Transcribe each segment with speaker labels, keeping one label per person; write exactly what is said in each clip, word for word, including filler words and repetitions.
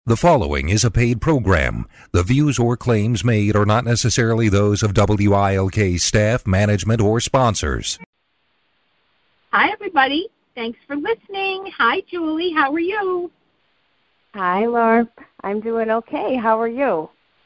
Speaker 1: The following is a paid program. The views or claims made are not necessarily those of W I L K staff, management, or sponsors.
Speaker 2: Hi, everybody. Thanks for listening. Hi, Julie. How are you?
Speaker 3: Hi, Laura. I'm doing okay. How are you?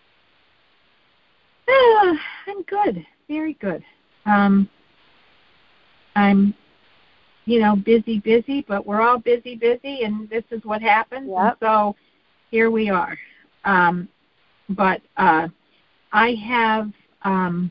Speaker 2: Uh, I'm good. Very good. Um, I'm, you know, busy, busy, but we're all busy, busy, and this is what happens.
Speaker 3: Yep.
Speaker 2: And so here we are. Um, but uh, I have, um,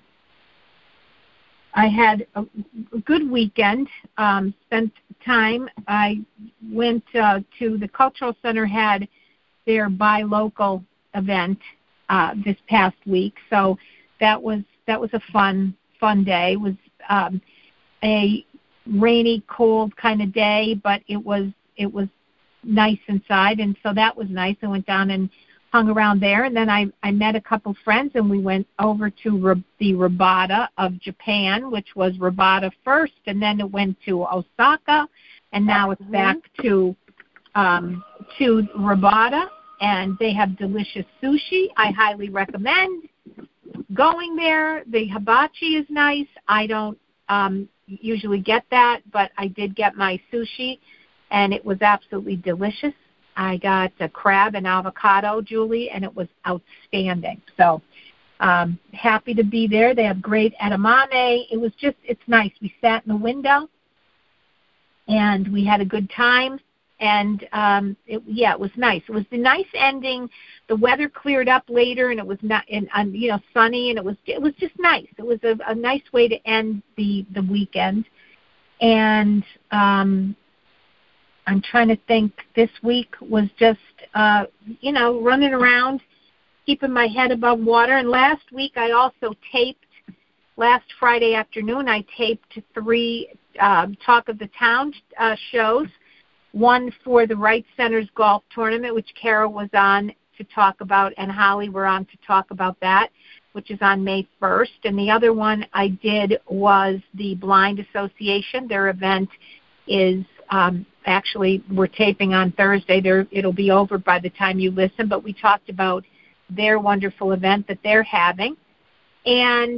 Speaker 2: I had a, a good weekend. Um, spent time. I went uh, to the Cultural Center, had their Buy Local event uh, this past week. So that was that was a fun fun day. It was um, a rainy, cold kind of day, but it was it was nice inside, and so that was nice. I went down and hung around there, and then I, I met a couple friends, and we went over to R- the Rabada of Japan, which was Rabada first, and then it went to Osaka, and now it's back to um, to Rabada, and they have delicious sushi. I highly recommend going there. The hibachi is nice. I don't um, usually get that, but I did get my sushi, and it was absolutely delicious. I got a crab and avocado, Julie, and it was outstanding. So um, happy to be there. They have great edamame. It was just, it's nice. We sat in the window, and we had a good time. And, um, it, yeah, it was nice. It was the nice ending. The weather cleared up later, and it was not, and, and you know, sunny, and it was it was just nice. It was a, a nice way to end the, the weekend. And um I'm trying to think, this week was just, uh, you know, running around, keeping my head above water. And last week I also taped, last Friday afternoon, I taped three um, Talk of the Town uh, shows, one for the Wright Center's golf tournament, which Carol was on to talk about, and Holly were on to talk about that, which is on May first. And the other one I did was the Blind Association. Their event is um, actually, we're taping on Thursday. There, it'll be over by the time you listen, but we talked about their wonderful event that they're having. And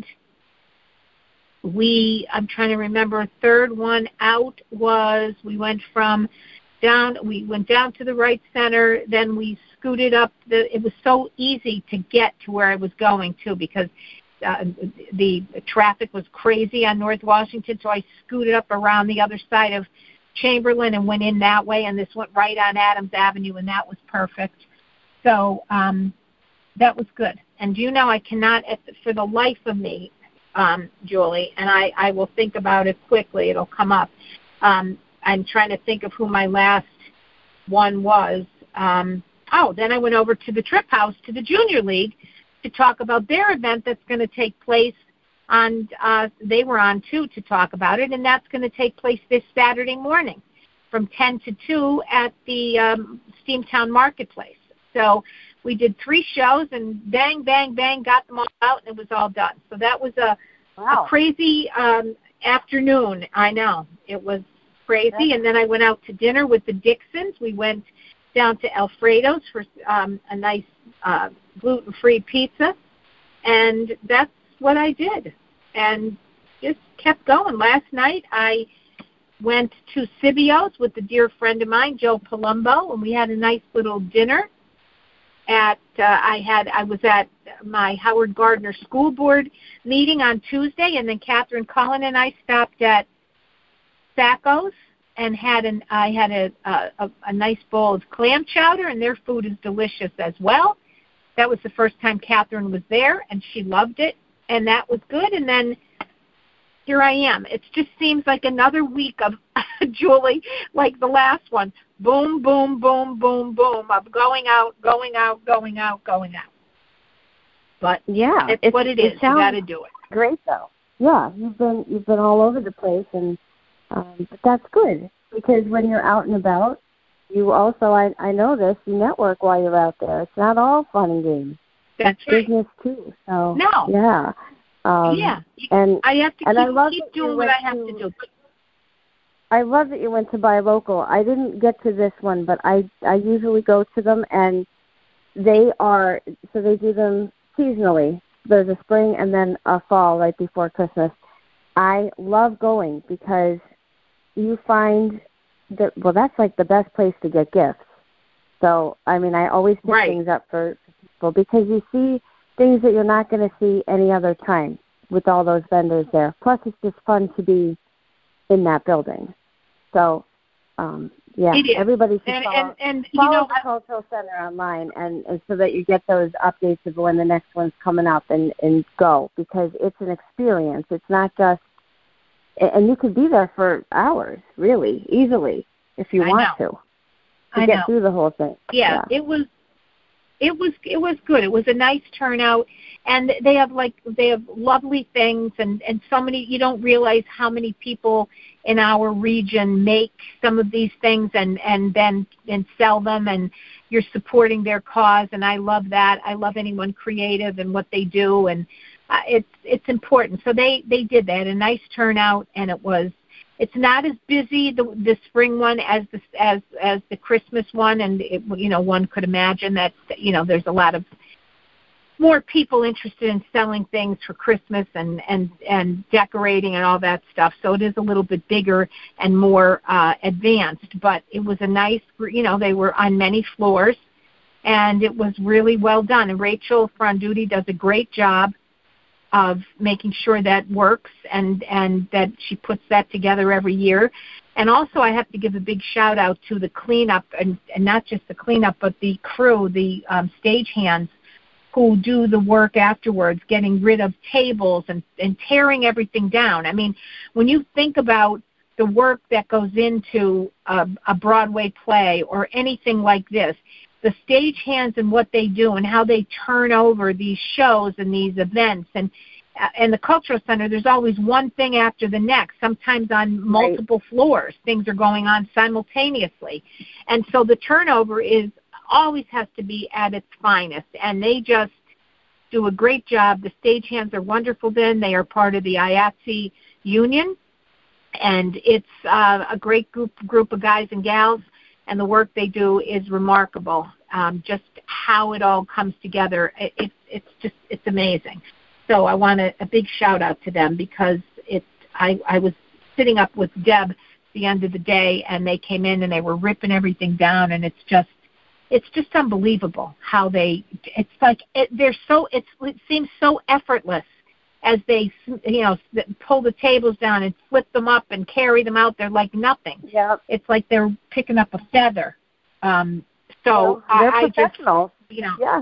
Speaker 2: we, I'm trying to remember, a third one out was, we went from down, we went down to the Wright Center, then we scooted up. The, it was so easy to get to where I was going to, because uh, the, the traffic was crazy on North Washington, so I scooted up around the other side of Chamberlain and went in that way, and this went right on Adams Avenue, and that was perfect. So um, that was good. And you know, I cannot, for the life of me, um, Julie, and I, I will think about it quickly. It'll come up. Um, I'm trying to think of who my last one was. Um, oh, then I went over to the Trip House, to the Junior League, to talk about their event that's going to take place on, uh, they were on too to talk about it, and that's going to take place this Saturday morning from ten to two at the um, Steamtown Marketplace. So we did three shows, and bang, bang, bang, got them all out, and it was all done. So that was a, wow. a crazy um, afternoon. I know. It was crazy. And then I went out to dinner with the Dixons. We went down to Alfredo's for um, a nice uh, gluten-free pizza, and that's what I did, and just kept going. Last night I went to Sibio's with a dear friend of mine, Joe Palumbo, and we had a nice little dinner. At uh, I had I was at my Howard Gardner School Board meeting on Tuesday, and then Catherine Cullen and I stopped at Sacco's and had an I had a, a a nice bowl of clam chowder, and their food is delicious as well. That was the first time Catherine was there, and she loved it. And that was good. And then here I am. It just seems like another week of, Julie, like the last one. Boom, boom, boom, boom, boom, of going out, going out, going out, going out. But yeah, it's, it's what it, it is. You got to do it.
Speaker 3: Great, though. Yeah, you've been you've been all over the place, and um, but that's good, because when you're out and about, you also, I, I know this, you network while you're out there. It's not all fun and games.
Speaker 2: That's right.
Speaker 3: Business too. So
Speaker 2: no.
Speaker 3: Yeah. Um,
Speaker 2: yeah.
Speaker 3: And
Speaker 2: I have to
Speaker 3: and
Speaker 2: keep,
Speaker 3: I love
Speaker 2: keep doing what I have to, to do.
Speaker 3: I love that you went to Buy Local. I didn't get to this one, but I I usually go to them, and they are, so they do them seasonally. There's a spring and then a fall right before Christmas. I love going because you find that, well, that's like the best place to get gifts. So, I mean, I always pick
Speaker 2: right.
Speaker 3: things up for people because you see things that you're not going to see any other time with all those vendors there. Plus, it's just fun to be in that building. So, um, yeah, everybody should
Speaker 2: and,
Speaker 3: follow,
Speaker 2: and, and,
Speaker 3: follow
Speaker 2: you know,
Speaker 3: the Cultural Center online and, and so that you get those updates of when the next one's coming up and, and go because it's an experience. It's not just, and you could be there for hours, really, easily, if you
Speaker 2: I
Speaker 3: want
Speaker 2: know.
Speaker 3: to, to
Speaker 2: I
Speaker 3: get
Speaker 2: know.
Speaker 3: through the whole thing.
Speaker 2: Yeah,
Speaker 3: yeah,
Speaker 2: it was It was it was good. It was a nice turnout, and they have like they have lovely things, and and so many. You don't realize how many people in our region make some of these things and and then and sell them, and you're supporting their cause. And I love that. I love anyone creative and what they do, and uh, it's it's important. So they they did that. A nice turnout, and it was. It's not as busy the the spring one as the as as the Christmas one, and it, you know one could imagine that you know there's a lot of more people interested in selling things for Christmas and and and decorating and all that stuff. So it is a little bit bigger and more uh, advanced, but it was a nice you know they were on many floors, and it was really well done. And Rachel Fronduti does a great job of making sure that works and, and that she puts that together every year. And also I have to give a big shout out to the cleanup, and, and not just the cleanup, but the crew, the um, stagehands who do the work afterwards, getting rid of tables and, and tearing everything down. I mean, when you think about the work that goes into a, a Broadway play or anything like this, the stagehands and what they do and how they turn over these shows and these events. And uh, and the Cultural Center, there's always one thing after the next, sometimes on multiple right. floors. Things are going on simultaneously. And so the turnover is always has to be at its finest. And they just do a great job. The stagehands are wonderful then. They are part of the I A T S E union. And it's uh, a great group group of guys and gals. And the work they do is remarkable. Um, just how it all comes together, it, it, it's just it's amazing. So I want a, a big shout out to them because it. I, I was sitting up with Deb at the end of the day, and they came in and they were ripping everything down, and it's just it's just unbelievable how they. It's like it, they're so. It's, it seems so effortless as they, you know, pull the tables down and flip them up and carry them out. They're like nothing.
Speaker 3: Yeah.
Speaker 2: It's like they're picking up a feather. Um, so
Speaker 3: well, they're
Speaker 2: I, I
Speaker 3: professionals.
Speaker 2: just, you know,
Speaker 3: yeah.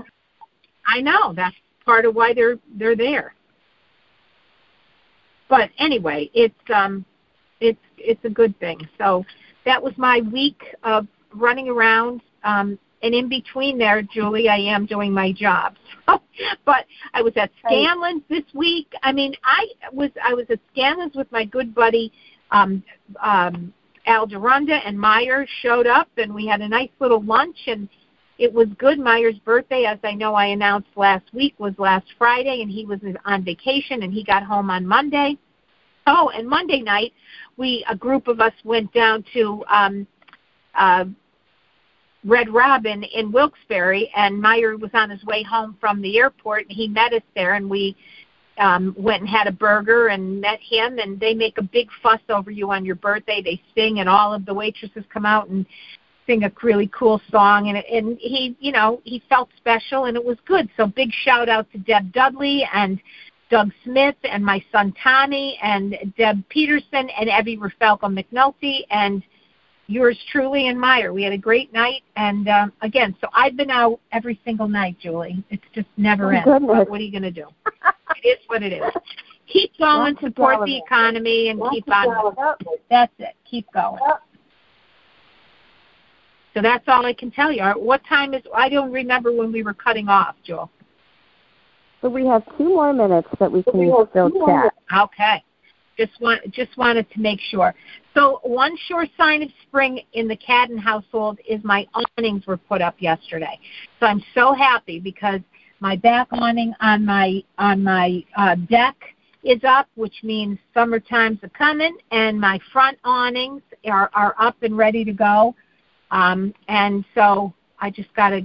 Speaker 2: I know that's part of why they're they're there. But anyway, it's um, it's it's a good thing. So that was my week of running around. Um, And in between there, Julie, I am doing my job. So, but I was at Scanlon's this week. I mean, I was I was at Scanlon's with my good buddy um, um, Al Durunda, and Meyer showed up, and we had a nice little lunch, and it was good. Meyer's birthday, as I know I announced last week, was last Friday, and he was on vacation, and he got home on Monday. Oh, and Monday night, we a group of us went down to um, uh, Red Robin in Wilkes-Barre, and Meyer was on his way home from the airport, and he met us there, and we um, went and had a burger and met him, and they make a big fuss over you on your birthday. They sing, and all of the waitresses come out and sing a really cool song, and, and he, you know, he felt special, and it was good. So big shout-out to Deb Dudley and Doug Smith and my son Tommy and Deb Peterson and Evie Rafalco McNulty and yours truly and Meyer. We had a great night, and um, again, so I've been out every single night, Julie. It's just never
Speaker 3: oh,
Speaker 2: ends.
Speaker 3: Goodness.
Speaker 2: But what are you going to do? It is what it is. Keep going, support the economy, and keep on. That's it. Keep going. So that's all I can tell you. What time is? I don't remember when we were cutting off, Joel.
Speaker 3: So we have two more minutes that we can still chat.
Speaker 2: Okay. Just want, just wanted to make sure. So one sure sign of spring in the Cadden household is my awnings were put up yesterday. So I'm so happy because my back awning on my on my uh, deck is up, which means summertime's a coming, and my front awnings are, are up and ready to go. Um, and so I just got to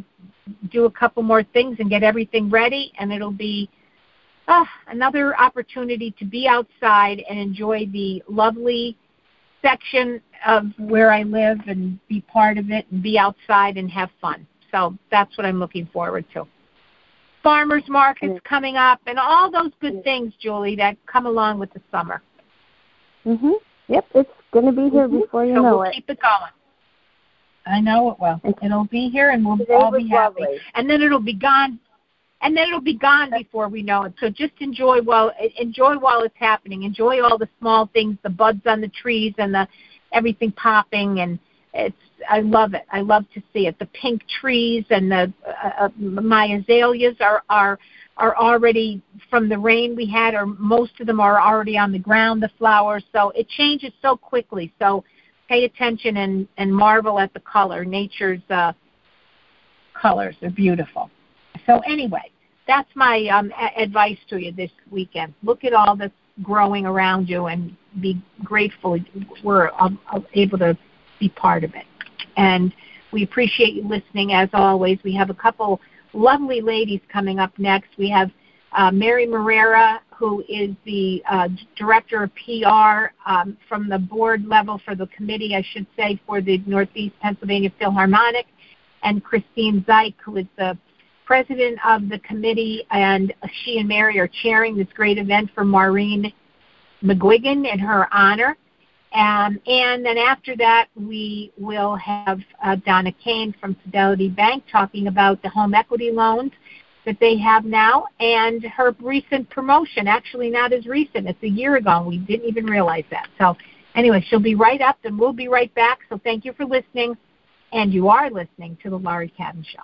Speaker 2: do a couple more things and get everything ready, and it'll be uh, another opportunity to be outside and enjoy the lovely section of where I live and be part of it and be outside and have fun. So that's what I'm looking forward to. Farmers markets mm-hmm. coming up and all those good things, Julie, that come along with the summer.
Speaker 3: Mhm. Yep, it's going to be here mm-hmm. before you
Speaker 2: so
Speaker 3: know
Speaker 2: we'll
Speaker 3: it.
Speaker 2: Keep it going. I know it will. It'll be here, and we'll
Speaker 3: Today
Speaker 2: all be happy.
Speaker 3: Lovely.
Speaker 2: And then it'll be gone. And then it'll be gone before we know it. So just enjoy while enjoy while it's happening. Enjoy all the small things, the buds on the trees, and the everything popping. And it's I love it. I love to see it. The pink trees and the uh, uh, my azaleas are are are already from the rain we had, or most of them are already on the ground. The flowers. So it changes so quickly. So pay attention and, and marvel at the color. Nature's uh, colors are beautiful. So anyway, that's my um, a- advice to you this weekend. Look at all that's growing around you and be grateful we're um, able to be part of it. And we appreciate you listening as always. We have a couple lovely ladies coming up next. We have uh, Mary Marrera, who is the uh, Director of P R um, from the board level for the committee, I should say, for the Northeast Pennsylvania Philharmonic, and Christine Zeich, who is the President of the committee, and she and Mary are chairing this great event for Maureen McGuigan in her honor. Um, and then after that, we will have uh, Donna Kane from Fidelity Bank talking about the home equity loans that they have now and her recent promotion. Actually, not as recent. It's a year ago. We didn't even realize that. So anyway, she'll be right up, and we'll be right back. So thank you for listening. And you are listening to The Laurie Cadden Show.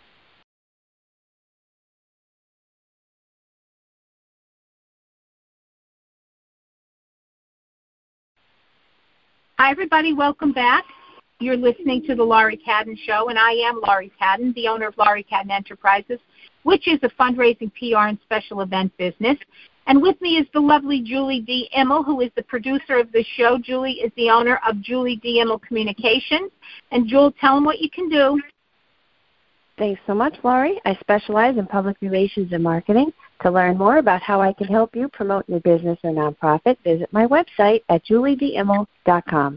Speaker 2: Hi, everybody. Welcome back. You're listening to The Laurie Cadden Show, and I am Laurie Cadden, the owner of Laurie Cadden Enterprises, which is a fundraising, P R, and special event business. And with me is the lovely Julie D. Immel, who is the producer of the show. Julie is the owner of Julie D. Immel Communications. And, Jewel, tell them what you can do.
Speaker 3: Thanks so much, Laurie. I specialize in public relations and marketing. To learn more about how I can help you promote your business or nonprofit, visit my website at julie d immel dot com.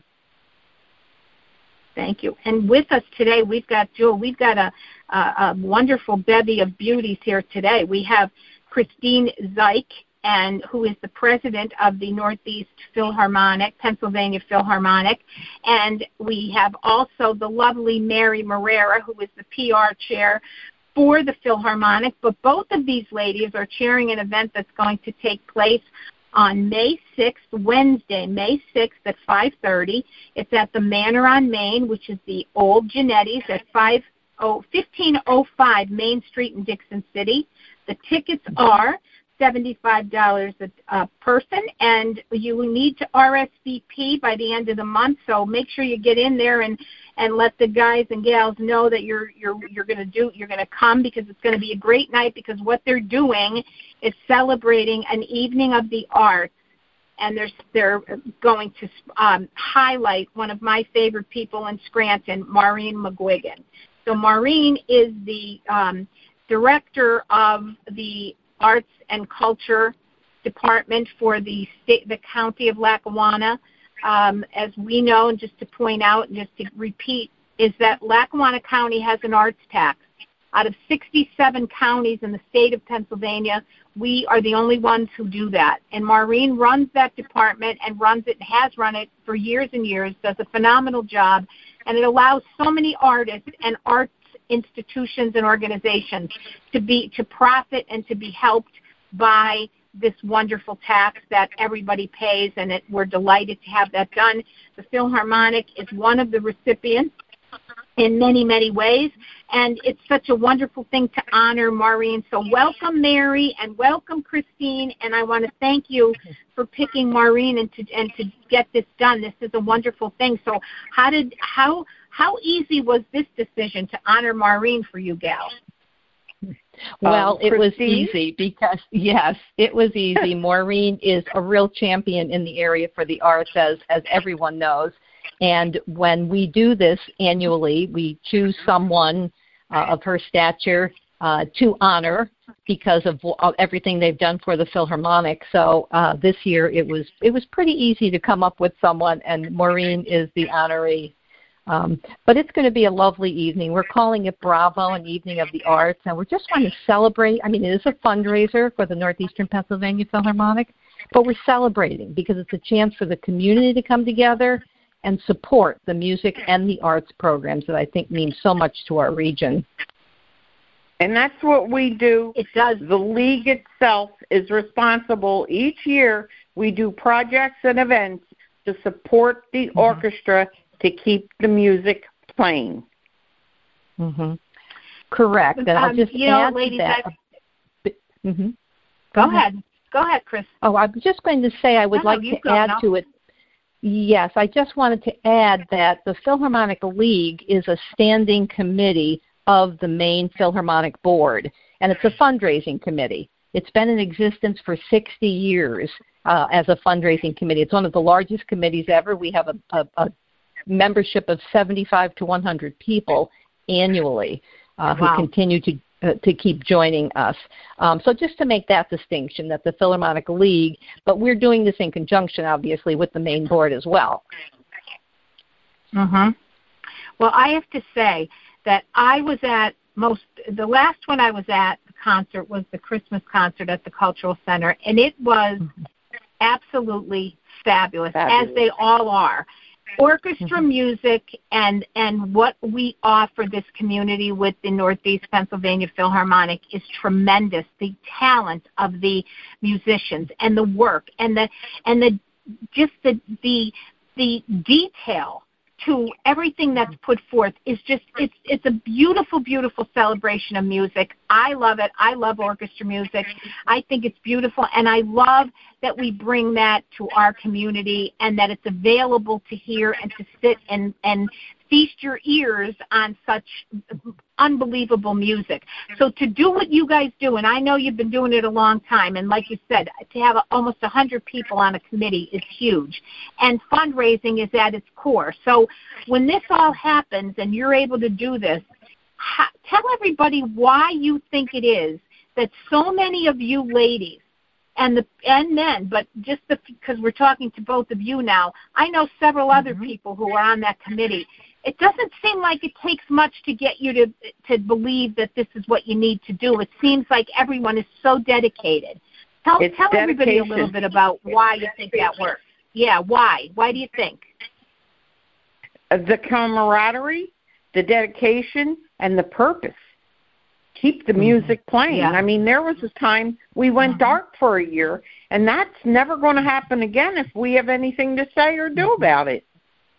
Speaker 2: Thank you. And with us today, we've got, Jewel, we've got a, a, a wonderful bevy of beauties here today. We have Christine Zeich, and who is the president of the Northeast Philharmonic, Pennsylvania Philharmonic. And we have also the lovely Mary Marrera, who is the P R chair for the Philharmonic. But both of these ladies are chairing an event that's going to take place on May sixth, Wednesday, May sixth at five thirty. It's at the Manor on Main, which is the old Genetti's at fifteen oh five Main Street in Dixon City. The tickets are seventy-five dollars a uh, person, and you will need to R S V P by the end of the month. So make sure you get in there and, and let the guys and gals know that you're you're you're going to do you're going to come, because it's going to be a great night. Because what they're doing is celebrating an evening of the arts, and they're they're going to um, highlight one of my favorite people in Scranton, Maureen McGuigan. So Maureen is the um, director of the Arts and Culture Department for the state, the county of Lackawanna. Um, as we know, and just to point out, and just to repeat, is that Lackawanna County has an arts tax. Out of sixty-seven counties in the state of Pennsylvania, we are the only ones who do that. And Maureen runs that department and runs it, has run it for years and years, does a phenomenal job, and it allows so many artists and arts institutions and organizations to be to profit and to be helped by this wonderful tax that everybody pays, and it, we're delighted to have that done. The Philharmonic is one of the recipients in many, many ways, and it's such a wonderful thing to honor Maureen. So welcome, Mary, and welcome, Christine, and I want to thank you for picking Maureen and to and to get this done. This is a wonderful thing. So how did how How easy was this decision to honor Maureen for you gals?
Speaker 4: Well,
Speaker 2: um,
Speaker 4: it was easy because, yes, it was easy. Maureen is a real champion in the area for the arts, as, as everyone knows. And when we do this annually, we choose someone uh, of her stature uh, to honor because of, of everything they've done for the Philharmonic. So uh, this year it was it was pretty easy to come up with someone, and Maureen is the honoree. Um, but it's going to be a lovely evening. We're calling it Bravo, an Evening of the Arts, and we're just trying to celebrate. I mean, it is a fundraiser for the Northeastern Pennsylvania Philharmonic, but we're celebrating because it's a chance for the community to come together and support the music and the arts programs that I think mean so much to our region.
Speaker 5: And that's what we do.
Speaker 2: It does.
Speaker 5: The league itself is responsible. Each year we do projects and events to support the mm-hmm. orchestra to keep the music playing.
Speaker 4: Mm-hmm. Correct. And
Speaker 2: um,
Speaker 4: I'll just
Speaker 2: you know,
Speaker 4: add
Speaker 2: ladies,
Speaker 4: to that. Mm-hmm.
Speaker 2: Go mm-hmm. ahead. Go ahead, Chris.
Speaker 4: Oh, I'm just going to say I would
Speaker 2: no,
Speaker 4: like
Speaker 2: no,
Speaker 4: to add
Speaker 2: now.
Speaker 4: to it. Yes, I just wanted to add that the Philharmonic League is a standing committee of the Maine Philharmonic Board, and it's a fundraising committee. It's been in existence for sixty years uh, as a fundraising committee. It's one of the largest committees ever. We have a, a, a membership of seventy-five to one hundred people annually uh,
Speaker 2: wow.
Speaker 4: who continue to uh, to keep joining us. Um, so just to make that distinction, that the Philharmonic League, but we're doing this in conjunction, obviously, with the Maine board as well.
Speaker 2: Mm-hmm. Well, I have to say that I was at most, the last one I was at, the concert, was the Christmas concert at the Cultural Center, and it was mm-hmm. absolutely fabulous, fabulous, as they all are. Orchestra mm-hmm. music and and what we offer this community with the Northeast Pennsylvania Philharmonic is tremendous. The talent of the musicians and the work and the and the just the the the detail to everything that's put forth is just it's it's a beautiful, beautiful celebration of music. I love it. I love orchestra music. I think it's beautiful, and I love that we bring that to our community and that it's available to hear and to sit and, and feast your ears on such unbelievable music. So to do what you guys do, and I know you've been doing it a long time, and like you said, to have almost one hundred people on a committee is huge. And fundraising is at its core. So when this all happens and you're able to do this, ha- tell everybody why you think it is that so many of you ladies and the and men, but just because we're talking to both of you now, I know several other mm-hmm. people who are on that committee. It doesn't seem like it takes much to get you to to believe that this is what you need to do. It seems like everyone is so dedicated. Tell, tell everybody a little bit about why you think that works. Yeah, why? Why do you think?
Speaker 5: The camaraderie, the dedication, and the purpose. Keep the music playing.
Speaker 2: Yeah.
Speaker 5: I mean, there was a time we went mm-hmm. dark for a year, and that's never going to happen again if we have anything to say or do about it.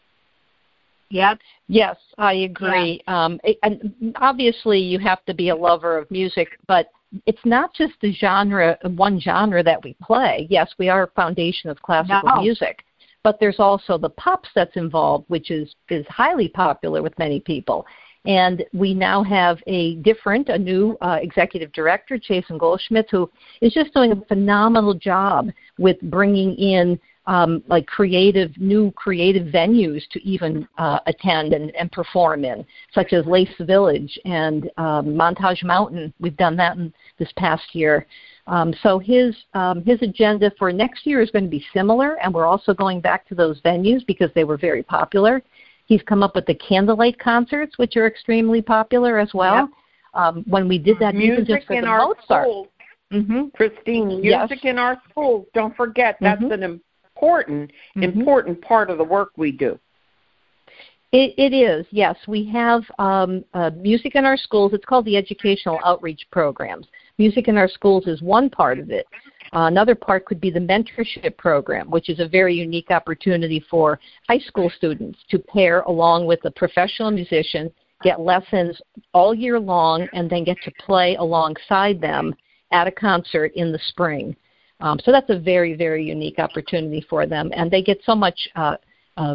Speaker 2: Yep.
Speaker 4: Yes, I agree. Yeah. Um, and obviously, you have to be a lover of music, but it's not just the genre, one genre that we play. Yes, we are a foundation of classical
Speaker 2: no.
Speaker 4: music, but there's also the pops that's involved, which is, is highly popular with many people. And we now have a different, a new uh, executive director, Jason Goldschmidt, who is just doing a phenomenal job with bringing in um, like creative, new creative venues to even uh, attend and, and perform in, such as Lace Village and um, Montage Mountain. We've done that in this past year. Um, so his um, his agenda for next year is going to be similar, and we're also going back to those venues because they were very popular. He's come up with the candlelight concerts, which are extremely popular as well. Yep. Um, when we did that,
Speaker 5: music
Speaker 4: even just for
Speaker 5: in
Speaker 4: the
Speaker 5: our
Speaker 4: Mozart.
Speaker 5: Schools.
Speaker 4: Mm-hmm.
Speaker 5: Christine, music
Speaker 4: yes.
Speaker 5: in our schools. Don't forget, that's mm-hmm. an important, mm-hmm. important part of the work we do.
Speaker 4: It, it is, yes. We have um, uh, music in our schools. It's called the Educational Outreach Programs. Music in our schools is one part of it. Uh, another part could be the mentorship program, which is a very unique opportunity for high school students to pair along with a professional musician, get lessons all year long, and then get to play alongside them at a concert in the spring. Um, so that's a very, very unique opportunity for them. And they get so much uh, uh,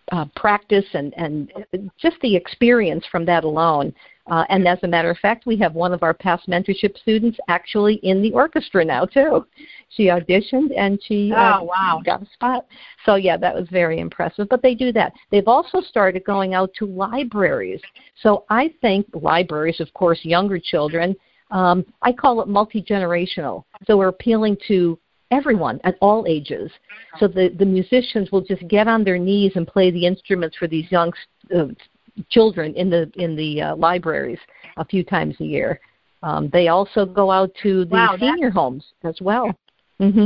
Speaker 4: uh, practice and, and just the experience from that alone. Uh, and as a matter of fact, we have one of our past mentorship students actually in the orchestra now, too. She auditioned and she uh,
Speaker 2: oh, wow.
Speaker 4: got a spot. So, yeah, that was very impressive. But they do that. They've also started going out to libraries. So I think libraries, of course, younger children, um, I call it multi-generational. So we're appealing to everyone at all ages. So the, the musicians will just get on their knees and play the instruments for these young uh, children in the in the uh, libraries a few times a year. Um, they also go out to the
Speaker 2: wow,
Speaker 4: senior homes as well. Mm-hmm.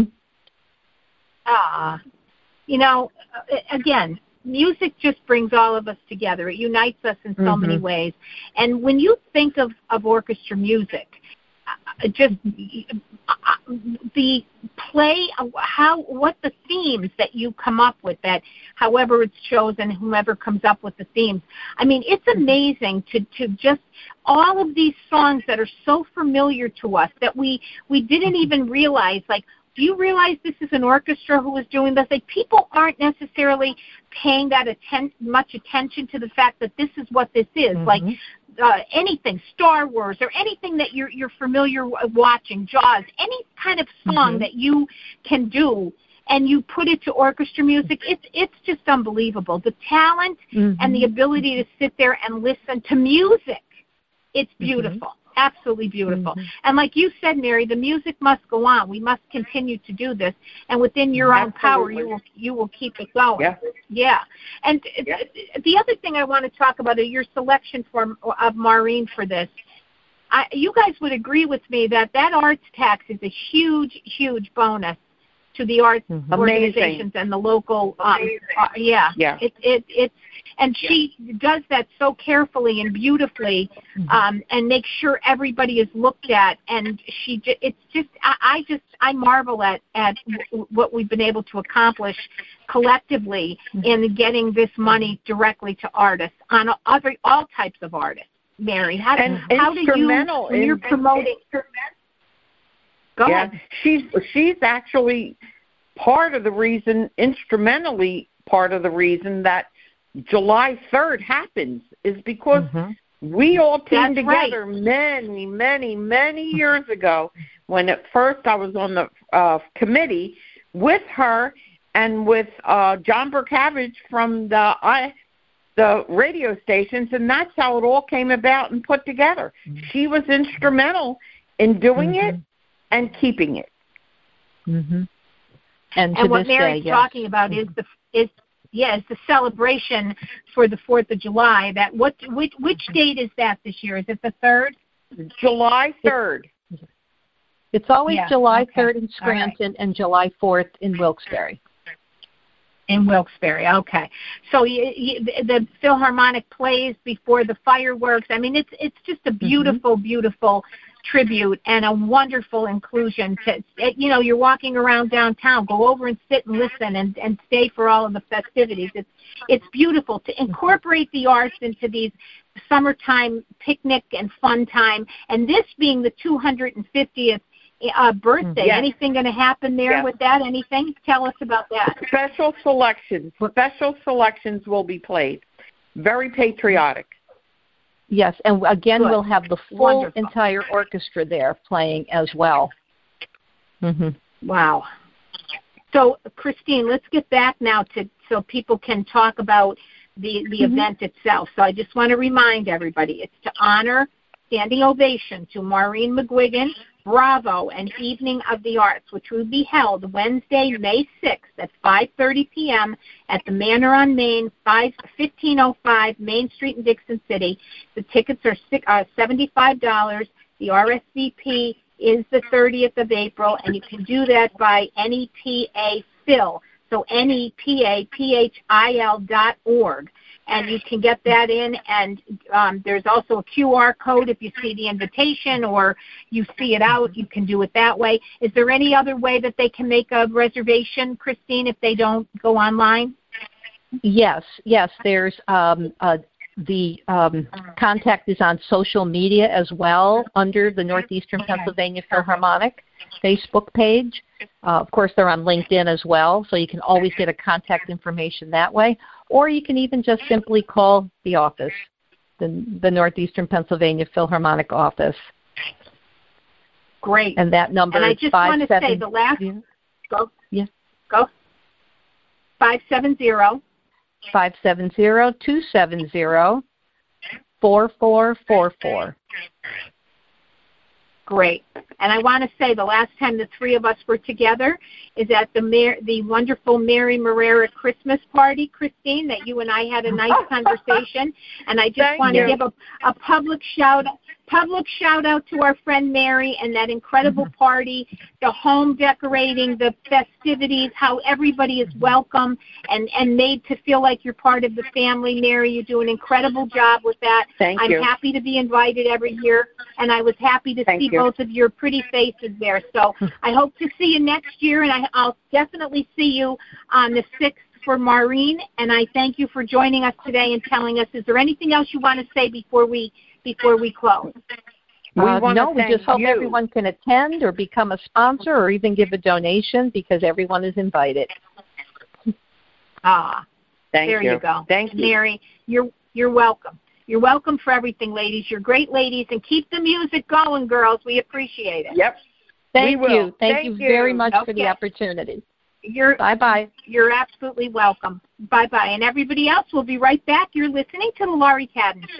Speaker 2: Ah, you know, again, music just brings all of us together. It unites us in so
Speaker 4: mm-hmm.
Speaker 2: many ways. And when you think of, of orchestra music, uh, just uh, the play, uh, how, what the themes that you come up with, that however it's chosen, whomever comes up with the themes. I mean, it's amazing to, to just all of these songs that are so familiar to us that we, we didn't even realize, like, do you realize this is an orchestra who is doing this? Like, people aren't necessarily paying that atten- much attention to the fact that this is what this is. Mm-hmm. Like uh, anything, Star Wars, or anything that you're you're familiar with watching, Jaws, any kind of song mm-hmm. that you can do, and you put it to orchestra music, it's it's just unbelievable. The talent mm-hmm. and the ability to sit there and listen to music, it's beautiful. Mm-hmm. Absolutely beautiful. Mm-hmm. And like you said, Mary, the music must go on. We must continue to do this. And within your Absolutely. own power, you will you will keep it going.
Speaker 5: Yeah.
Speaker 2: yeah. And
Speaker 5: yeah.
Speaker 2: the other thing I want to talk about is your selection for, of Maureen for this. I, you guys would agree with me that that arts tax is a huge, huge bonus to the arts mm-hmm. organizations and the local. Um, uh, yeah.
Speaker 5: Yeah.
Speaker 2: It, it, it's And she does that so carefully and beautifully, um, and makes sure everybody is looked at. And she, it's just, I, I just, I marvel at at what we've been able to accomplish collectively in getting this money directly to artists on other all types of artists. Mary, how,
Speaker 5: and
Speaker 2: how do you when you're promoting? Go
Speaker 5: yeah,
Speaker 2: ahead.
Speaker 5: She's she's actually part of the reason, instrumentally part of the reason that July third happens is because mm-hmm. we all teamed
Speaker 2: That's
Speaker 5: together
Speaker 2: right.
Speaker 5: many, many, many years ago when at first I was on the uh, committee with her and with uh, John Burkavage from the I, the radio stations, and that's how it all came about and put together. Mm-hmm. She was instrumental in doing mm-hmm. it and keeping it.
Speaker 4: Mm-hmm. And,
Speaker 2: and what Mary's
Speaker 4: day, yes.
Speaker 2: talking about mm-hmm. is the is Yes, the celebration for the Fourth of July. That what which which date is that this year? Is it the third?
Speaker 5: July third.
Speaker 4: It's always
Speaker 2: yeah,
Speaker 4: July
Speaker 2: okay.
Speaker 4: third in Scranton right. and July fourth in Wilkes-Barre.
Speaker 2: In Wilkes-Barre, okay. So you, you, the Philharmonic plays before the fireworks. I mean, it's it's just a beautiful, mm-hmm. beautiful tribute and a wonderful inclusion. To you know, you're walking around downtown. Go over and sit and listen and, and stay for all of the festivities. It's it's beautiful to incorporate the arts into these summertime picnic and fun time. And this being the two hundred fiftieth uh, birthday,
Speaker 5: yes.
Speaker 2: anything going to happen there
Speaker 5: yes.
Speaker 2: with that? Anything? Tell us about that.
Speaker 5: Special selections. Special selections will be played. Very patriotic.
Speaker 4: Yes, and again,
Speaker 2: Good.
Speaker 4: we'll have the full
Speaker 2: Wonderful.
Speaker 4: entire orchestra there playing as well. Mm-hmm.
Speaker 2: Wow. So, Christine, let's get back now to so people can talk about the, the mm-hmm. event itself. So I just want to remind everybody, it's to honor standing ovation to Maureen McGuigan, Bravo, and Evening of the Arts, which will be held Wednesday, May sixth at five thirty p.m. at the Manor on Main, fifteen oh five Main Street in Dixon City. The tickets are uh, seventy-five dollars. The R S V P is the thirtieth of April, and you can do that by N E P A Phil, so N E P A P H I L dot org. And you can get that in, and um, there's also a Q R code if you see the invitation or you see it out. You can do it that way. Is there any other way that they can make a reservation, Christine, if they don't go online?
Speaker 4: Yes, yes. There's um, a the um, contact is on social media as well under the Northeastern Pennsylvania Philharmonic Facebook page. Uh, of course, they're on LinkedIn as well, so you can always get a contact information that way. Or you can even just simply call the office, the, the Northeastern Pennsylvania Philharmonic office.
Speaker 2: Great.
Speaker 4: And that number
Speaker 2: and
Speaker 4: is five seven.
Speaker 2: And I just want to say the last,
Speaker 4: yeah.
Speaker 2: go,
Speaker 4: yeah.
Speaker 2: go, five seven zero.
Speaker 4: five seven zero, two seven zero, four four four four.
Speaker 2: Great. And I want to say the last time the three of us were together is at the Mar- the wonderful Mary Marrera Christmas party, Christine, that you and I had a nice conversation. And I just
Speaker 5: Thank
Speaker 2: want
Speaker 5: you.
Speaker 2: to give a, a public shout public shout out to our friend Mary and that incredible party, the home decorating, the festivities, how everybody is welcome and, and made to feel like you're part of the family. Mary, you do an incredible job with that.
Speaker 5: Thank
Speaker 2: I'm
Speaker 5: you.
Speaker 2: happy to be invited every year, and I was happy to
Speaker 5: Thank
Speaker 2: see
Speaker 5: you.
Speaker 2: both of your pretty faces there. So I hope to see you next year, and I, I'll definitely see you on the sixth for Maureen, and I thank you for joining us today and telling us. Is there anything else you want to say before we before we close?
Speaker 5: We
Speaker 4: Uh,
Speaker 5: want
Speaker 4: no,
Speaker 5: to
Speaker 4: we
Speaker 5: thank
Speaker 4: just hope
Speaker 5: you.
Speaker 4: everyone can attend or become a sponsor or even give a donation because everyone is invited.
Speaker 2: Ah,
Speaker 5: Thank
Speaker 2: there
Speaker 5: you.
Speaker 2: you go.
Speaker 5: Thank you.
Speaker 2: Mary, you're you're welcome. You're welcome for everything, ladies. You're great ladies, and keep the music going, girls. We appreciate it.
Speaker 5: Yep.
Speaker 4: Thank
Speaker 5: We will.
Speaker 4: you. Thank,
Speaker 5: Thank
Speaker 4: you
Speaker 5: you.
Speaker 4: very much for the
Speaker 2: Okay.
Speaker 4: opportunity.
Speaker 2: You're
Speaker 4: Bye-bye.
Speaker 2: You're absolutely welcome. Bye-bye. And everybody else, we'll be right back. You're listening to the Laurie Cadden Show.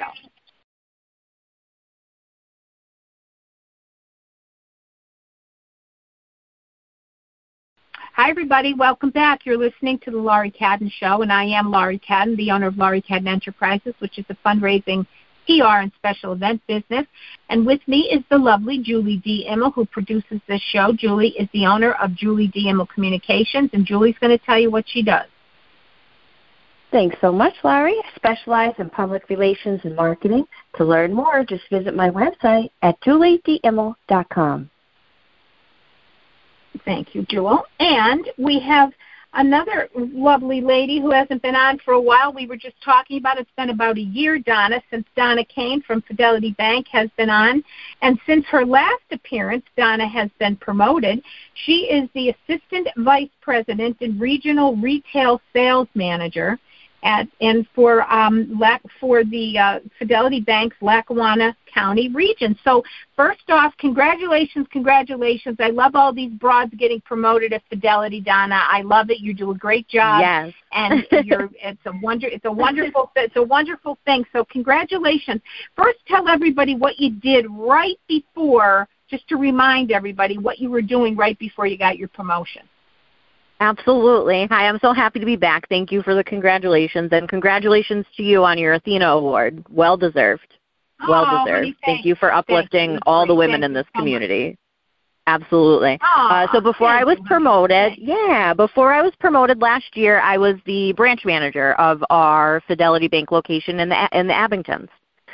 Speaker 2: Hi, everybody. Welcome back. You're listening to the Laurie Cadden Show, and I am Laurie Cadden, the owner of Laurie Cadden Enterprises, which is a fundraising P R and special event business. And with me is the lovely Julie D. Immel, who produces this show. Julie is the owner of Julie D. Immel Communications, and Julie's going to tell you what she does.
Speaker 3: Thanks so much, Laurie. I specialize in public relations and marketing. To learn more, just visit my website at julie d immel dot com.
Speaker 2: Thank you, Jewel. And we have another lovely lady who hasn't been on for a while. We were just talking about it's been about a year, Donna, since Donna Kane from Fidelity Bank has been on. And since her last appearance, Donna has been promoted. She is the Assistant Vice President and Regional Retail Sales Manager at and for um for the uh, Fidelity Bank's Lackawanna County region. So first off, congratulations, congratulations. I love all these broads getting promoted at Fidelity, Donna. I love it. You do a great job.
Speaker 3: Yes.
Speaker 2: And you're it's a wonder it's a wonderful it's a wonderful thing. So congratulations. First tell everybody what you did right before, just to remind everybody what you were doing right before you got your promotion.
Speaker 6: Absolutely. Hi, I'm so happy to be back. Thank you for the congratulations, and congratulations to you on your Athena Award. Well deserved. Well
Speaker 2: Oh,
Speaker 6: deserved.
Speaker 2: honey,
Speaker 6: Thank you for uplifting
Speaker 2: you.
Speaker 6: all the
Speaker 2: Great.
Speaker 6: women
Speaker 2: Thank
Speaker 6: in
Speaker 2: you
Speaker 6: this
Speaker 2: so
Speaker 6: community. Absolutely.
Speaker 2: Aw,
Speaker 6: Uh, so before I
Speaker 2: thank
Speaker 6: was
Speaker 2: you, honey.
Speaker 6: promoted,
Speaker 2: Thanks.
Speaker 6: yeah, before I was promoted last year, I was the branch manager of our Fidelity Bank location in the in the Abingtons.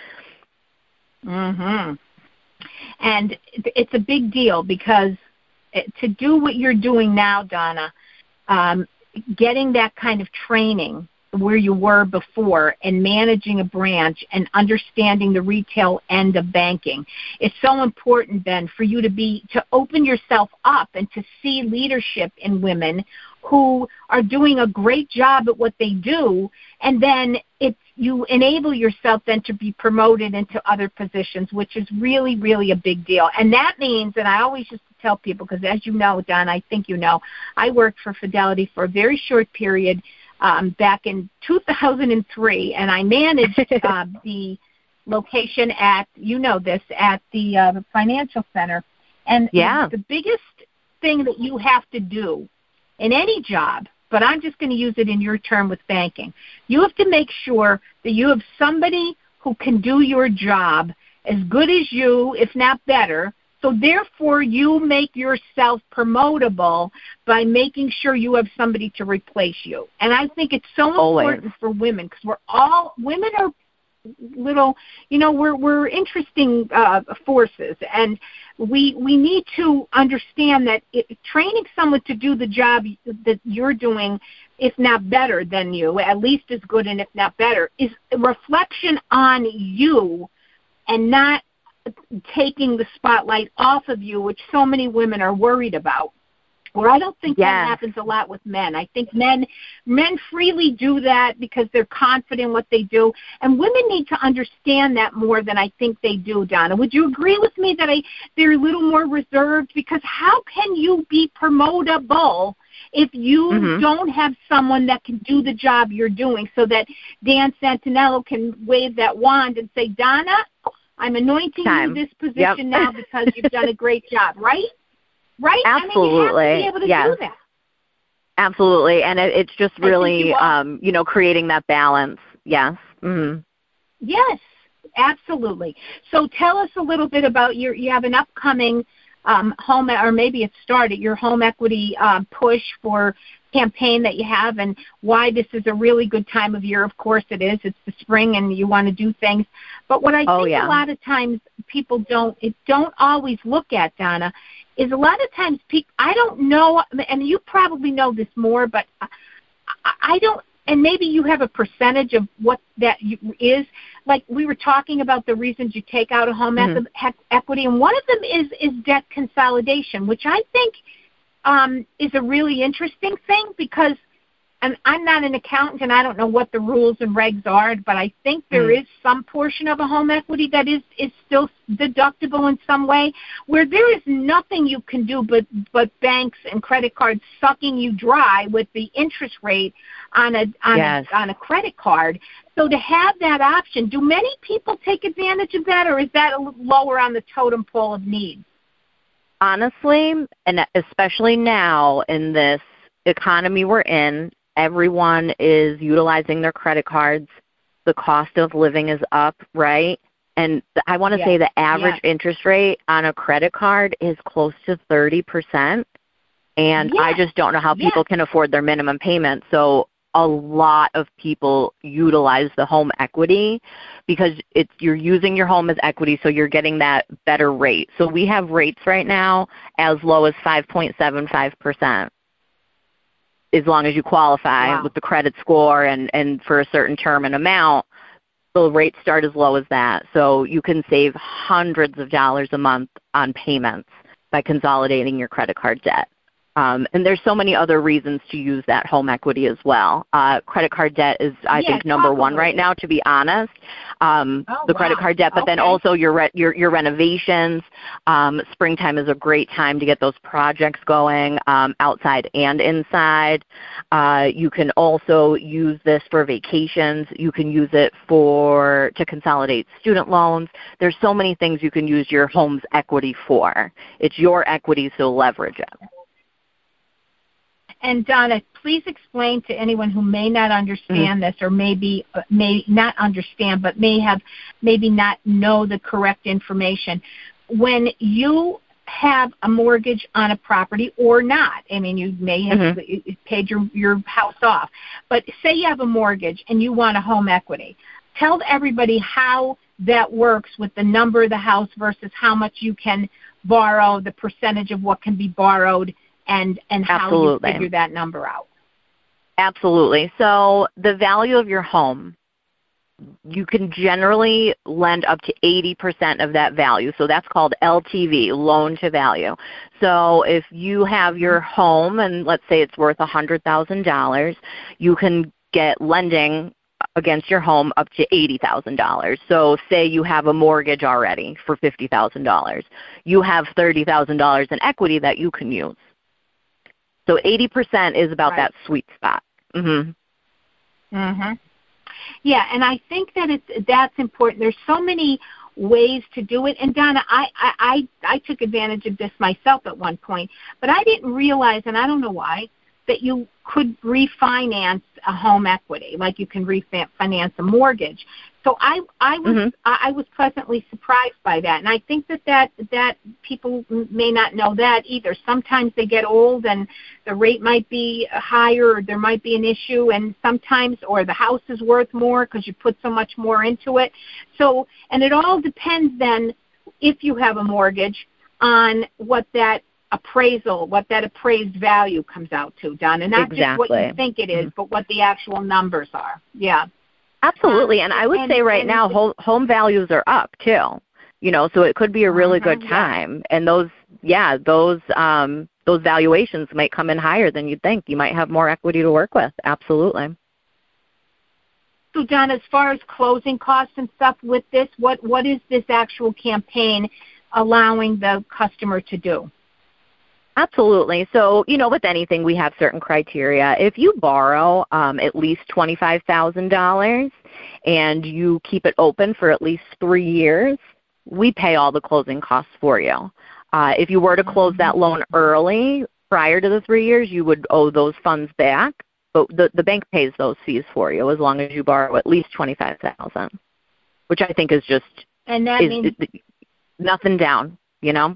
Speaker 2: Mhm. And it's a big deal because to do what you're doing now, Donna, um, getting that kind of training where you were before and managing a branch and understanding the retail end of banking, it's so important then for you to be to open yourself up and to see leadership in women who are doing a great job at what they do, and then it's you enable yourself then to be promoted into other positions, which is really, really a big deal. And that means, and I always used to tell people, because as you know, Don, I think you know, I worked for Fidelity for a very short period um, back in two thousand three, and I managed uh, the location at, you know this, at the, uh, the financial center. And
Speaker 6: Yeah.
Speaker 2: the, the biggest thing that you have to do in any job, but I'm just going to use it in your term with banking, you have to make sure that you have somebody who can do your job as good as you, if not better. So therefore, you make yourself promotable by making sure you have somebody to replace you. And I think it's so
Speaker 6: Always.
Speaker 2: important for women, because we're all, women are little, you know, we're we're interesting uh, forces, and we we need to understand that it, training someone to do the job that you're doing if not better than you, at least as good and if not better, is a reflection on you and not taking the spotlight off of you, which so many women are worried about. Where I don't think
Speaker 6: yeah.
Speaker 2: that happens a lot with men. I think men men freely do that because they're confident in what they do, and women need to understand that more than I think they do, Donna. Would you agree with me that I, they're a little more reserved? Because how can you be promotable if you mm-hmm. don't have someone that can do the job you're doing, so that Dan Santinello can wave that wand and say, Donna, I'm anointing
Speaker 6: Time.
Speaker 2: you this position yep. now because you've done a great job, right? Right?
Speaker 6: Absolutely.
Speaker 2: I mean, you have to be able to
Speaker 6: yes.
Speaker 2: do that.
Speaker 6: Absolutely. And it, it's just really,
Speaker 2: you,
Speaker 6: um, you know, creating that balance. Yes. Mm-hmm.
Speaker 2: Yes, absolutely. So tell us a little bit about your, you have an upcoming um, home, or maybe it started, your home equity uh, push for campaign that you have, and why this is a really good time of year. Of course it is. It's the spring and you want to do things. But what I
Speaker 6: oh,
Speaker 2: think
Speaker 6: yeah.
Speaker 2: a lot of times people don't, it don't always look at, Donna, is a lot of times people, I don't know, and you probably know this more, but I, I don't, and maybe you have a percentage of what that is. Like we were talking about the reasons you take out a home mm-hmm. equity, and one of them is, is debt consolidation, which I think um, is a really interesting thing because, and I'm not an accountant and I don't know what the rules and regs are, but I think there mm. is some portion of a home equity that is, is still deductible in some way, where there is nothing you can do but, but banks and credit cards sucking you dry with the interest rate on a, on,
Speaker 6: yes.
Speaker 2: a, on a credit card. So to have that option, do many people take advantage of that, or is that a little lower on the totem pole of needs?
Speaker 6: Honestly, and especially now in this economy we're in, everyone is utilizing their credit cards. The cost of living is up, right? And I want to
Speaker 2: yes.
Speaker 6: say the average
Speaker 2: yes.
Speaker 6: interest rate on a credit card is close to thirty percent. And
Speaker 2: yes.
Speaker 6: I just don't know how people
Speaker 2: yes.
Speaker 6: can afford their minimum payment. So a lot of people utilize the home equity because it's you're using your home as equity, so you're getting that better rate. So we have rates right now as low as five point seven five percent. As long as you qualify
Speaker 2: wow.
Speaker 6: with the credit score and, and for a certain term and amount, the rates start as low as that. So you can save hundreds of dollars a month on payments by consolidating your credit card debt. Um, and there's so many other reasons to use that home equity as well. Uh, credit card debt is, I
Speaker 2: yeah,
Speaker 6: think, number one right now, to be honest. Um,
Speaker 2: oh,
Speaker 6: the
Speaker 2: wow.
Speaker 6: credit card debt, but
Speaker 2: okay.
Speaker 6: then also your, re- your your renovations. Um, springtime is a great time to get those projects going, um, outside and inside. Uh, you can also use this for vacations. You can use it for to consolidate student loans. There's so many things you can use your home's equity for. It's your equity, so leverage it.
Speaker 2: And Donna, please explain to anyone who may not understand mm-hmm. this, or maybe uh, may not understand, but may have maybe not know the correct information. When you have a mortgage on a property or not, I mean, you may have mm-hmm. paid your, your house off, but say you have a mortgage and you want a home equity. Tell everybody how that works with the number of the house versus how much you can borrow, the percentage of what can be borrowed, and, and how
Speaker 6: Absolutely.
Speaker 2: you figure that number out.
Speaker 6: Absolutely. So the value of your home, you can generally lend up to eighty percent of that value. So that's called L T V, loan to value. So if you have your home and let's say it's worth one hundred thousand dollars, you can get lending against your home up to eighty thousand dollars. So say you have a mortgage already for fifty thousand dollars. You have thirty thousand dollars in equity that you can use. So eighty percent is about
Speaker 2: right. that
Speaker 6: sweet spot. Mhm.
Speaker 2: Mhm. Yeah, and I think that it's that's important. There's so many ways to do it. And Donna, I, I, I, I took advantage of this myself at one point, but I didn't realize, and I don't know why, that you could refinance a home equity, like you can refinance a mortgage. So I, I was, mm-hmm. I, I was pleasantly surprised by that, and I think that, that that people may not know that either. Sometimes they get old, and the rate might be higher, or there might be an issue, and sometimes, or the house is worth more because you put so much more into it. So, and it all depends then, if you have a mortgage, on what that appraisal, what that appraised value comes out to, Donna. Not
Speaker 6: exactly.
Speaker 2: just what you think it is,
Speaker 6: Mm-hmm.
Speaker 2: but what the actual numbers are. Yeah.
Speaker 6: Absolutely.
Speaker 2: Um,
Speaker 6: and I would
Speaker 2: and,
Speaker 6: say right
Speaker 2: and,
Speaker 6: now home, home values are up too. You know, so it could be a really
Speaker 2: uh-huh,
Speaker 6: good time. Yeah. And those, yeah, those um, those valuations might come in higher than you'd think. You might have more equity to work with. Absolutely.
Speaker 2: So, Donna, as far as closing costs and stuff with this, what what is this actual campaign allowing the customer to do?
Speaker 6: Absolutely. So, you know, with anything, we have certain criteria. If you borrow um, at least twenty-five thousand dollars and you keep it open for at least three years, we pay all the closing costs for you. Uh, if you were to close that loan early, prior to the three years, you would owe those funds back, but the, the bank pays those fees for you as long as you borrow at least twenty-five thousand dollars, which I think is just
Speaker 2: and that
Speaker 6: is,
Speaker 2: means
Speaker 6: is nothing down, you know?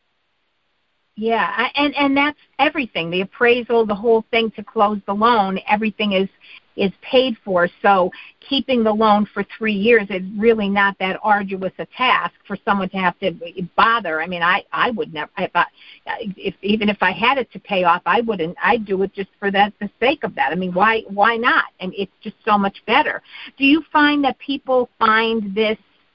Speaker 2: Yeah, I- and and that's everything. The appraisal, the whole thing to close the loan, everything is is paid for. So keeping the loan for three years is really not that arduous a task for someone to have to bother. I mean, I I would never if, I, if even if I had it to pay off, I wouldn't. I'd do it just for that the sake of that. I mean, why why not? And it's just so much better. Do you find that people find this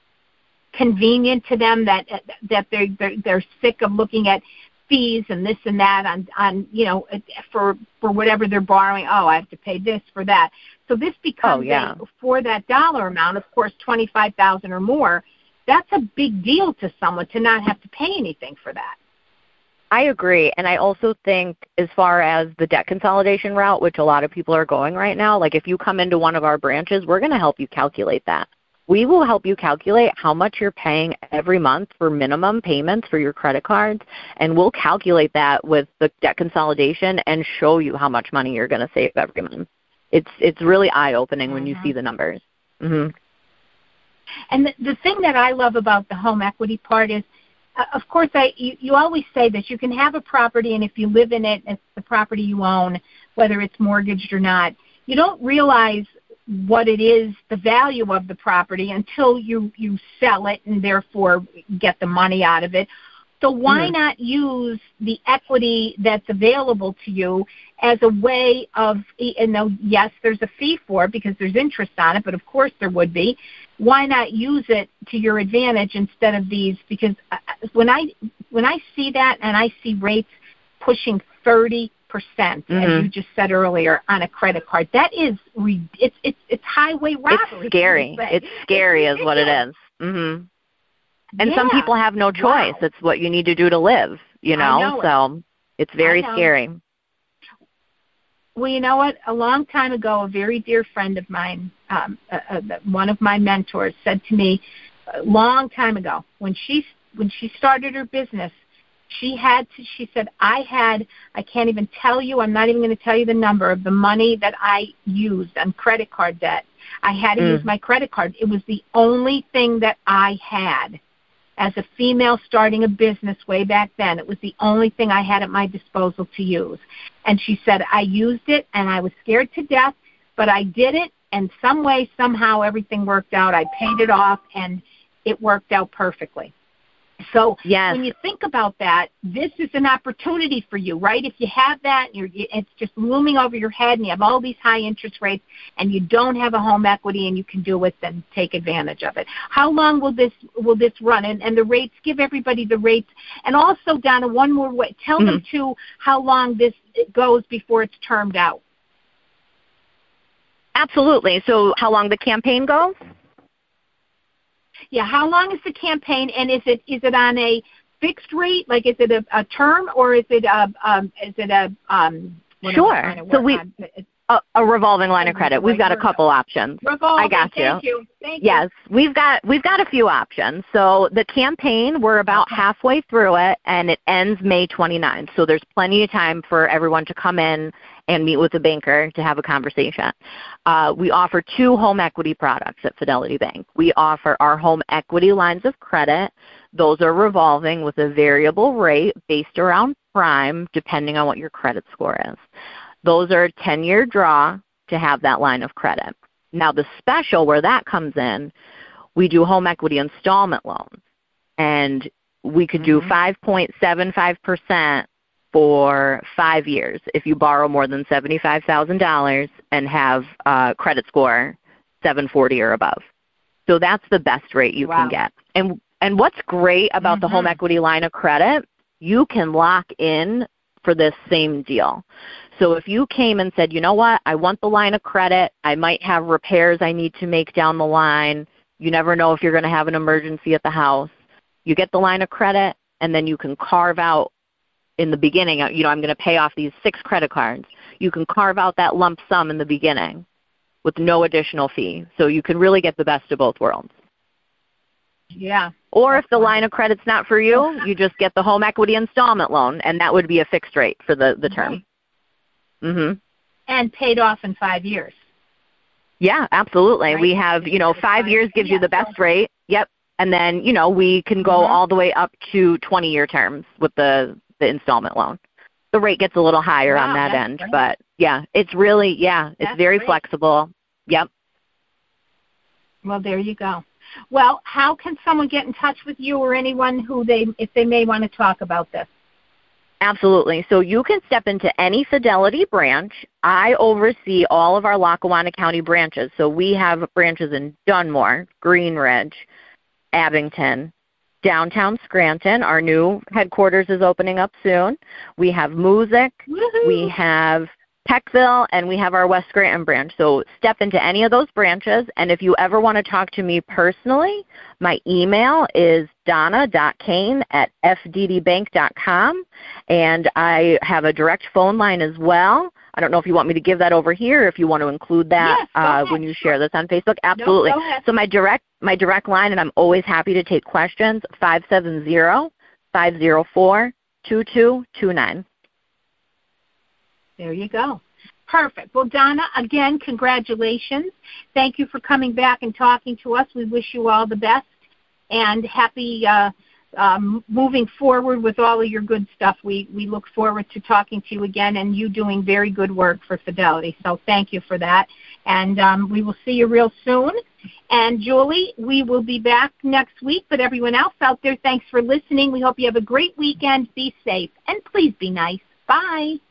Speaker 2: convenient to them, that that they're they're, they're sick of looking at fees and this and that on, on you know, for for whatever they're borrowing? Oh, I have to pay this for that. So this becomes,
Speaker 6: oh, yeah.
Speaker 2: a, for that dollar amount, of course, twenty-five thousand dollars or more, that's a big deal to someone to not have to pay anything for that.
Speaker 6: I agree. And I also think as far as the debt consolidation route, which a lot of people are going right now, like if you come into one of our branches, we're going to help you calculate that. We will help you calculate how much you're paying every month for minimum payments for your credit cards, and we'll calculate that with the debt consolidation and show you how much money you're going to save every month. It's it's really eye-opening mm-hmm. when you see the numbers. Mm-hmm.
Speaker 2: And the, the thing that I love about the home equity part is, uh, of course, I you, you always say this, you can have a property, and if you live in it, it's the property you own, whether it's mortgaged or not. You don't realize what it is, the value of the property, until you, you sell it and therefore get the money out of it. So why mm-hmm. not use the equity that's available to you as a way of, and though, yes, there's a fee for it because there's interest on it, but of course there would be. Why not use it to your advantage instead of these? Because when I when I see that and I see rates pushing thirty percent, mm-hmm. as you just said earlier, on a credit card, that is it's it's it's highway robbery.
Speaker 6: It's scary. It's scary, is what it is. Mm-hmm. And
Speaker 2: yeah.
Speaker 6: some people have no choice. Wow. It's what you need to do to live. You know,
Speaker 2: know
Speaker 6: so it. it's very scary.
Speaker 2: Well, you know what? A long time ago, a very dear friend of mine, um, uh, uh, one of my mentors, said to me, a long time ago, when she when she started her business, she had to, she said, I had, I can't even tell you, I'm not even going to tell you the number of the money that I used on credit card debt. I had to mm. use my credit card. It was the only thing that I had. As a female starting a business way back then, it was the only thing I had at my disposal to use. And she said, I used it, and I was scared to death, but I did it, and some way, somehow, everything worked out. I paid it off, and it worked out perfectly. So
Speaker 6: yes.
Speaker 2: when you think about that, this is an opportunity for you, right? If you have that, and you're, it's just looming over your head, and you have all these high interest rates, and you don't have a home equity, and you can do it, then take advantage of it. How long will this will this run? And, and the rates, give everybody the rates. And also, Donna, one more way, tell mm-hmm. them, too, how long this goes before it's termed out.
Speaker 6: Absolutely. So how long the campaign goes?
Speaker 2: Yeah, how long is the campaign, and is it is it on a fixed rate, like is it a, a term, or is it a um, is it a um?
Speaker 6: Sure. So we a, a revolving line of credit. We've got a couple options.
Speaker 2: Revolving.
Speaker 6: I got you.
Speaker 2: Thank you. Thank
Speaker 6: yes,
Speaker 2: you.
Speaker 6: we've got we've got a few options. So the campaign, we're about okay. halfway through it, and it ends May twenty-ninth. So there's plenty of time for everyone to come in and meet with a banker to have a conversation. Uh, we offer two home equity products at Fidelity Bank. We offer our home equity lines of credit. Those are revolving with a variable rate based around prime, depending on what your credit score is. Those are a ten-year draw to have that line of credit. Now the special, where that comes in, we do home equity installment loans. And we could do five point seven five percent for five years if you borrow more than seventy-five thousand dollars and have a credit score seven forty or above. So that's the best rate you
Speaker 2: Wow.
Speaker 6: can get. And and what's great about mm-hmm. the home equity line of credit, you can lock in for this same deal. So if you came and said, you know what, I want the line of credit, I might have repairs I need to make down the line, you never know if you're going to have an emergency at the house, you get the line of credit, and then you can carve out in the beginning, you know, I'm going to pay off these six credit cards. You can carve out that lump sum in the beginning with no additional fee. So you can really get the best of both worlds.
Speaker 2: Yeah.
Speaker 6: Or if the line of credit's not for you, you just get the home equity installment loan, and that would be a fixed rate for the, the term.
Speaker 2: Right.
Speaker 6: Mm-hmm.
Speaker 2: And paid off in five years.
Speaker 6: Yeah, absolutely.
Speaker 2: Right.
Speaker 6: We have, you know, five years gives
Speaker 2: yeah,
Speaker 6: you the best
Speaker 2: so.
Speaker 6: rate. Yep. And then, you know, we can go
Speaker 2: Mm-hmm.
Speaker 6: all the way up to twenty-year terms with the, the installment loan. The rate gets a little higher
Speaker 2: Wow,
Speaker 6: on that
Speaker 2: that's
Speaker 6: end,
Speaker 2: great.
Speaker 6: but yeah, it's really, yeah, it's
Speaker 2: That's
Speaker 6: very
Speaker 2: great.
Speaker 6: flexible. Yep.
Speaker 2: Well, there you go. Well, how can someone get in touch with you or anyone who they, if they may want to talk about this?
Speaker 6: Absolutely. So you can step into any Fidelity branch. I oversee all of our Lackawanna County branches. So we have branches in Dunmore, Green Ridge, Abington, downtown Scranton. Our new headquarters is opening up soon. We have Moosic,
Speaker 2: Woohoo!
Speaker 6: we have Peckville, and we have our West Scranton branch. So step into any of those branches, and if you ever want to talk to me personally, my email is donna dot kane at f d d bank dot com, and I have a direct phone line as well. I don't know if you want me to give that over here, if you want to include that
Speaker 2: Yes, go
Speaker 6: uh,
Speaker 2: ahead.
Speaker 6: when you share this on Facebook. Absolutely.
Speaker 2: No, go ahead.
Speaker 6: So my direct my direct line, and I'm always happy to take questions, five seven zero, five zero four, two two two nine.
Speaker 2: There you go. Perfect. Well, Donna, again, congratulations. Thank you for coming back and talking to us. We wish you all the best and happy uh, um, moving forward with all of your good stuff. We, we look forward to talking to you again and you doing very good work for Fidelity. So thank you for that. And um, we will see you real soon. And, Julie, we will be back next week. But everyone else out there, thanks for listening. We hope you have a great weekend. Be safe. And please be nice. Bye.